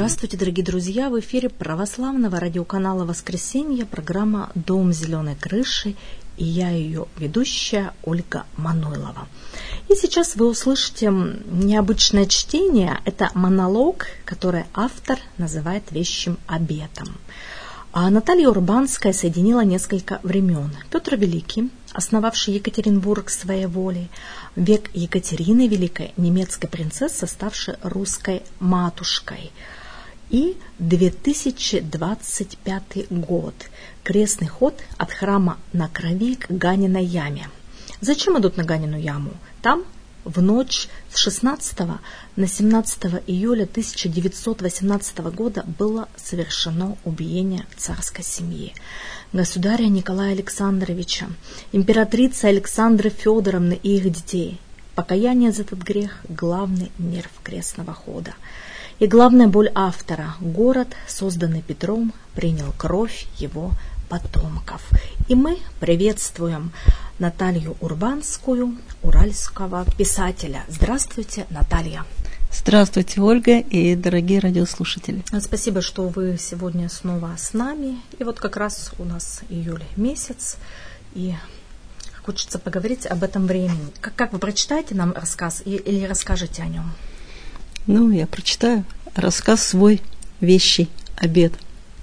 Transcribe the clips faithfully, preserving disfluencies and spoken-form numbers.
Здравствуйте, дорогие друзья! В эфире православного радиоканала «Воскресенье» программа «Дом зеленой крыши», и я ее ведущая Ольга Мануйлова. И сейчас вы услышите необычное чтение. Это монолог, который автор называет «Вещим обетом». А Наталья Урбанская соединила несколько времен. Петр Великий, основавший Екатеринбург своей волей, век Екатерины Великой, немецкой принцессы, ставшей русской матушкой, и две тысячи двадцать пятый год, крестный ход от храма на Крови к Ганиной яме. Зачем идут на Ганину яму? Там в ночь с шестнадцатого на семнадцатое июля тысяча девятьсот восемнадцатого года было совершено убиение царской семьи. Государя Николая Александровича, императрицы Александры Федоровны и их детей. Покаяние за этот грех – главный нерв крестного хода. И главная боль автора – город, созданный Петром, принял кровь его потомков. И мы приветствуем Наталью Урбанскую, уральского писателя. Здравствуйте, Наталья. Здравствуйте, Ольга и дорогие радиослушатели. Спасибо, что вы сегодня снова с нами. И вот как раз у нас июль месяц, и хочется поговорить об этом времени. Как, как вы прочитаете нам рассказ или расскажете о нем? Ну, я прочитаю рассказ свой «Вещий обет».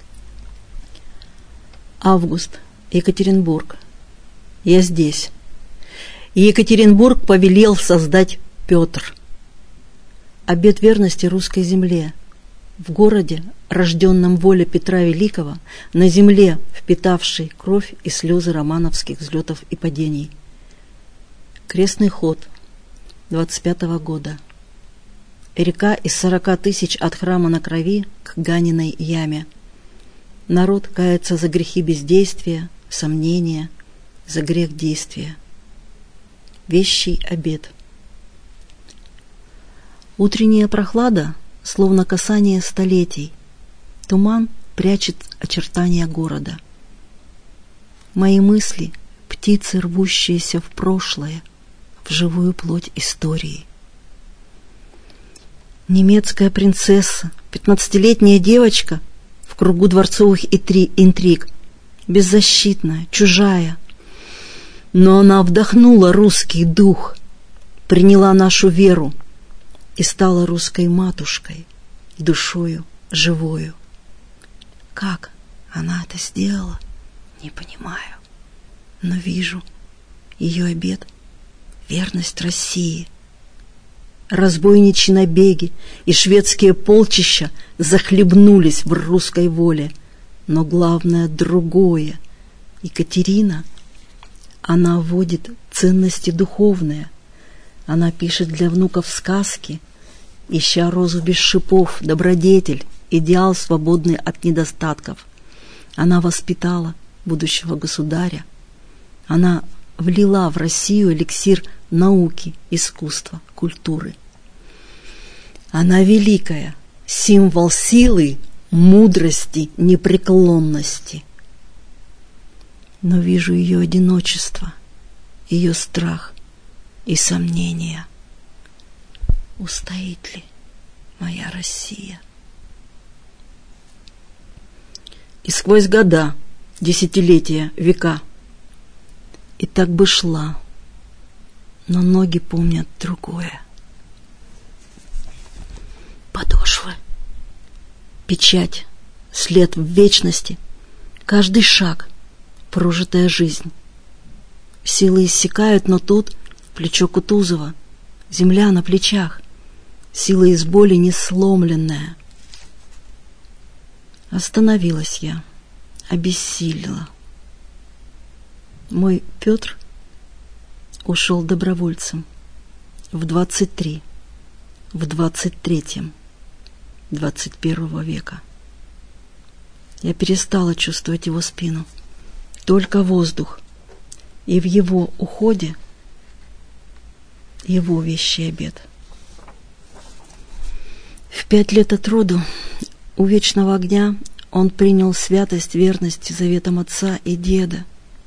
Август, Екатеринбург. Я здесь. И Екатеринбург повелел создать Петр. Обет верности русской земле. В городе, рожденном воле Петра Великого, на земле, впитавшей кровь и слезы романовских взлетов и падений. Крестный ход двадцать пятого года. Река из сорока тысяч от храма на Крови к Ганиной яме. Народ кается за грехи бездействия, сомнения, за грех действия. Вещий обет. Утренняя прохлада, словно касание столетий. Туман прячет очертания города. Мои мысли — птицы, рвущиеся в прошлое, в живую плоть истории. Немецкая принцесса, пятнадцатилетняя девочка в кругу дворцовых интриг, беззащитная, чужая. Но она вдохнула русский дух, приняла нашу веру и стала русской матушкой, душою живою. Как она это сделала, не понимаю, но вижу ее обет — верность России. Разбойничьи набеги и шведские полчища захлебнулись в русской воле, но главное другое. Екатерина, она вводит ценности духовные, она пишет для внуков сказки, ища розу без шипов, добродетель, идеал, свободный от недостатков. Она воспитала будущего государя, она влила в Россию эликсир науки, искусства, культуры. Она великая, символ силы, мудрости, непреклонности. Но вижу ее одиночество, ее страх и сомнения. Устоит ли моя Россия? И сквозь года, десятилетия, века, и так бы шла, но ноги помнят другое. Подошвы, печать, след в вечности, каждый шаг — прожитая жизнь. Силы иссякают, но тут, в плечо Кутузова, земля на плечах, сила из боли не сломленная. Остановилась я, обессилила. Мой Петр ушел добровольцем в двадцать три, в двадцать третьем, двадцать первого века. Я перестала чувствовать его спину, только воздух, и в его уходе его вещий обет. В пять лет от роду у вечного огня он принял святость верности заветам отца и деда.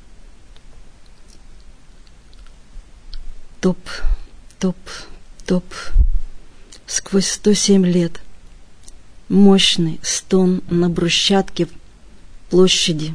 Топ, топ, топ, сквозь сто семь лет Мощный стон на брусчатке площади.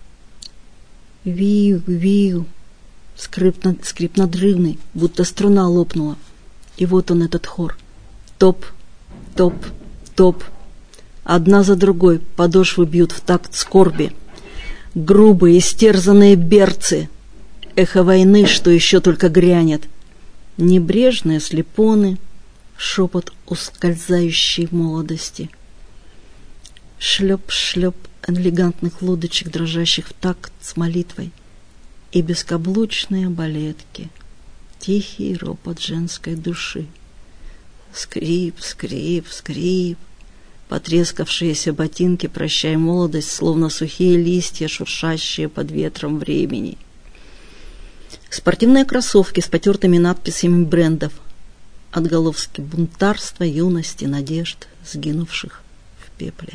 Вию, вию, скрип, над, скрип надрывный, будто струна лопнула. И вот он, этот хор. Топ, топ, топ. Одна за другой подошвы бьют в такт скорби. Грубые, истерзанные берцы. Эхо войны, что еще только грянет. Небрежные слепоны, шепот ускользающей молодости. Шлеп-шлеп элегантных лодочек, дрожащих в такт с молитвой. И бескаблучные балетки. Тихий ропот женской души. Скрип, скрип, скрип. Потрескавшиеся ботинки, прощай молодость, словно сухие листья, шуршащие под ветром времени. Спортивные кроссовки с потертыми надписями брендов. Отголоски бунтарства, юности, надежд, сгинувших в пепле.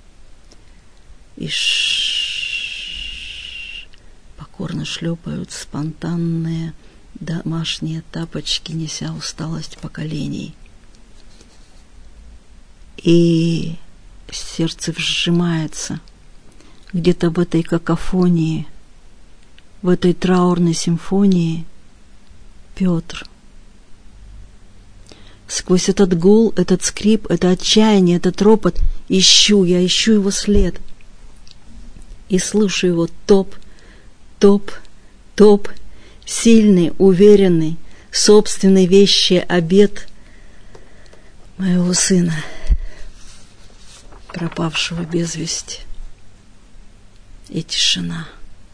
И ш покорно шлепают спонтанные домашние тапочки, неся усталость поколений. И сердце сжимается где-то в этой какофонии, в этой траурной симфонии Петр. Сквозь этот гул, этот скрип, это отчаяние, этот ропот ищу, я ищу его след. И слышу его топ, топ, топ, сильный, уверенный, собственный вещий обет моего сына, пропавшего без вести. И тишина.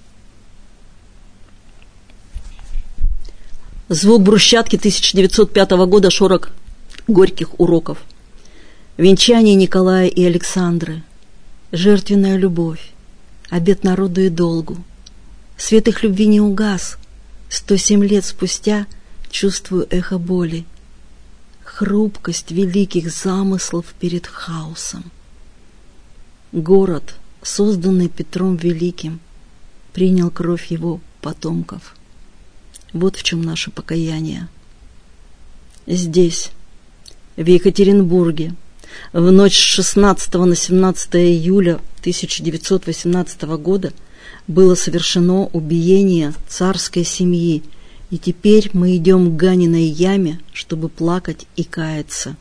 Звук брусчатки тысяча девятьсот пятого года, шорох горьких уроков. Венчание Николая и Александры. Жертвенная любовь. Обет народу и долгу. Свет их любви не угас. Сто семь лет спустя чувствую эхо боли. Хрупкость великих замыслов перед хаосом. Город, созданный Петром Великим, принял кровь его потомков. Вот в чем наше покаяние. Здесь, в Екатеринбурге, в ночь с шестнадцатого на семнадцатое июля тысяча девятьсот восемнадцатого года было совершено убиение царской семьи, и теперь мы идем к Ганиной яме, чтобы плакать и каяться.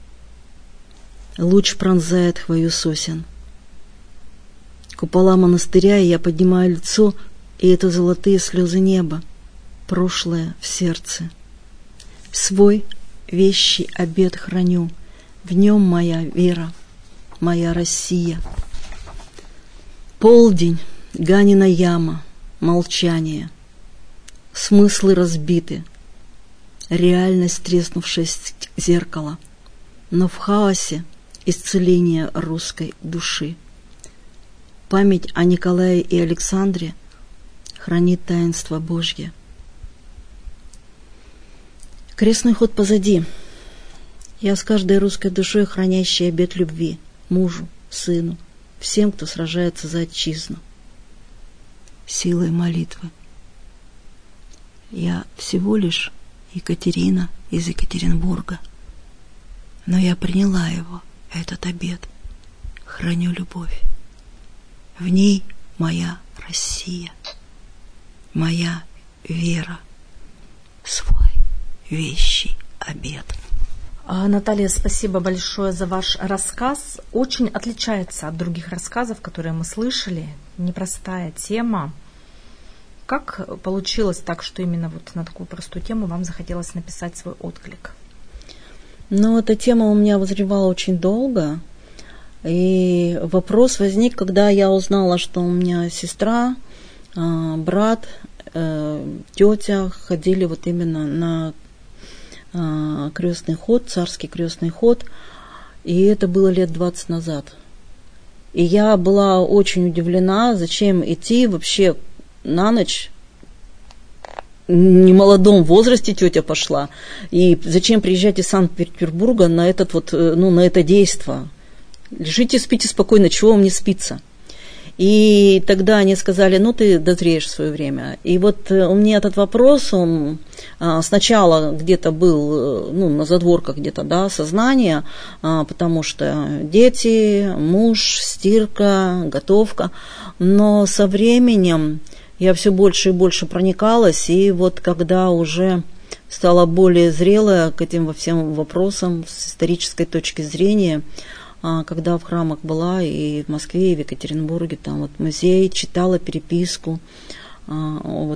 Луч пронзает хвою сосен. Купола монастыря, и я поднимаю лицо, и это золотые слезы неба, прошлое в сердце. Свой вещий обет храню, в нем моя вера, моя Россия. Полдень, Ганина яма, молчание. Смыслы разбиты, реальность треснувшее зеркало, но в хаосе исцеление русской души. Память о Николае и Александре хранит таинство Божье. Крестный ход позади. Я с каждой русской душой, хранящей обет любви мужу, сыну, всем, кто сражается за отчизну. Силой молитвы. Я всего лишь Екатерина из Екатеринбурга, но я приняла его, этот обет, храню любовь. В ней моя Россия, моя вера, свой вещий обет. Наталья, спасибо большое за ваш рассказ. Очень отличается от других рассказов, которые мы слышали. Непростая тема. Как получилось так, что именно вот на такую простую тему вам захотелось написать свой отклик? Ну, эта тема у меня вызревала очень долго. И вопрос возник, когда я узнала, что у меня сестра, брат, тетя ходили вот именно на крестный ход, царский крестный ход, и это было лет двадцать назад. И я была очень удивлена, зачем идти вообще на ночь. В немолодом возрасте тетя пошла, и зачем приезжать из Санкт-Петербурга на этот вот, ну, на это действо. Лежите, спите спокойно, чего вам не спится. И тогда они сказали, ну, ты дозреешь в свое время. И вот у меня этот вопрос, он сначала где-то был, ну, на задворках где-то, да, сознания, потому что дети, муж, стирка, готовка. Но со временем я все больше и больше проникалась, и вот когда уже стала более зрелая к этим во всем вопросам с исторической точки зрения, когда в храмах была и в Москве, и в Екатеринбурге, там вот музей, читала переписку, вот,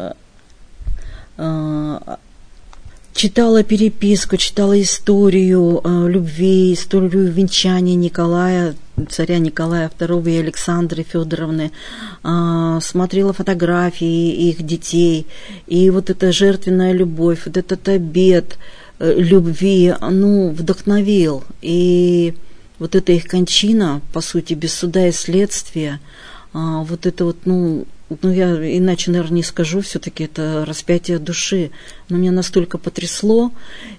читала переписку, читала историю любви, историю венчания Николая, царя Николая второго и Александры Федоровны, смотрела фотографии их детей, и вот эта жертвенная любовь, вот этот обет любви, ну, вдохновил, и вот эта их кончина, по сути, без суда и следствия, вот это вот, ну, ну, я иначе, наверное, не скажу, все-таки это распятие души. Но меня настолько потрясло.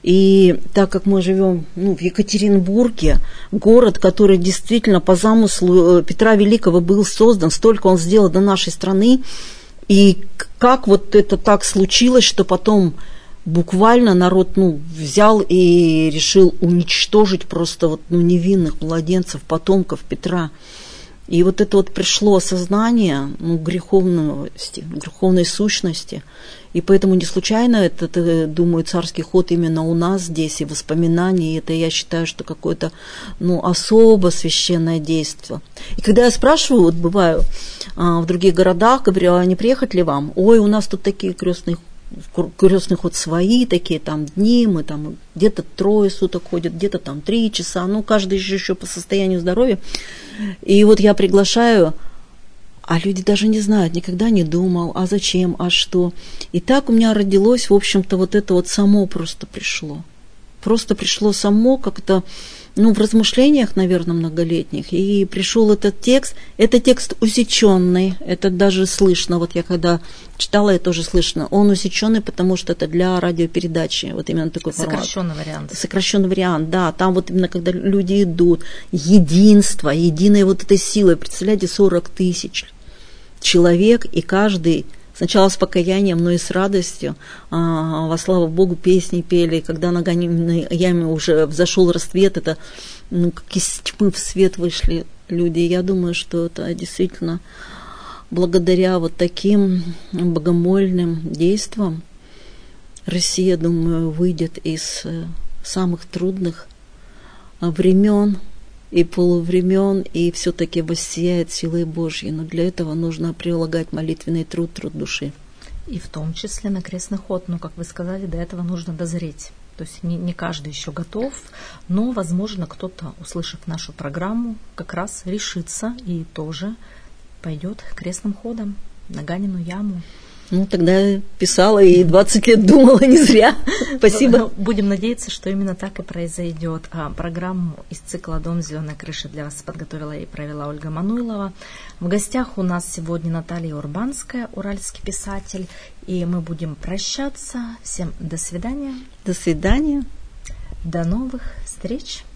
И так как мы живем, ну, в Екатеринбурге, город, который действительно по замыслу Петра Великого был создан, столько он сделал для нашей страны, и как вот это так случилось, что потом буквально народ, ну, взял и решил уничтожить просто вот, ну, невинных младенцев, потомков Петра. И вот это вот пришло осознание, ну, греховности, греховной сущности. И поэтому не случайно этот, думаю, царский ход именно у нас здесь, и воспоминания, и это, я считаю, что какое-то, ну, особо священное действие. И когда я спрашиваю, вот бываю а, в других городах, говорю, а не приехать ли вам? Ой, у нас тут такие крестные крестный ход свои, такие там дни, мы там где-то трое суток ходят, где-то там три часа, ну, каждый еще, еще по состоянию здоровья. И вот я приглашаю, а люди даже не знают, никогда не думал, а зачем, а что. И так у меня родилось, в общем-то, вот это вот само просто пришло. Просто пришло само как-то, ну, в размышлениях, наверное, многолетних, и пришел этот текст. Это текст усеченный, это даже слышно, вот я когда читала, это тоже слышно. Он усеченный, потому что это для радиопередачи, вот именно такой формат. Сокращенный вариант. Сокращенный вариант, да, там вот именно когда люди идут, единство, единой вот этой силой, представляете, сорок тысяч человек, и каждый сначала с покаянием, но и с радостью, а, во славу Богу песни пели, когда на гонимой яме уже взошел рассвет, это, ну, как из тьмы в свет вышли люди. Я думаю, что это действительно благодаря вот таким богомольным действиям Россия, думаю, выйдет из самых трудных времен и полувремен, и все-таки воссияет силой Божьей. Но для этого нужно прилагать молитвенный труд, труд души. И в том числе на крестный ход. Но, как вы сказали, до этого нужно дозреть. То есть не, не каждый еще готов, но, возможно, кто-то, услышав нашу программу, как раз решится и тоже пойдет крестным ходом на Ганину яму. Ну, тогда я писала и двадцать лет думала не зря. Спасибо. Будем надеяться, что именно так и произойдет. А программу из цикла «Дом зеленой крыши» для вас подготовила и провела Ольга Мануйлова. В гостях у нас сегодня Наталья Урбанская, уральский писатель. И мы будем прощаться. Всем до свидания. До свидания. До новых встреч.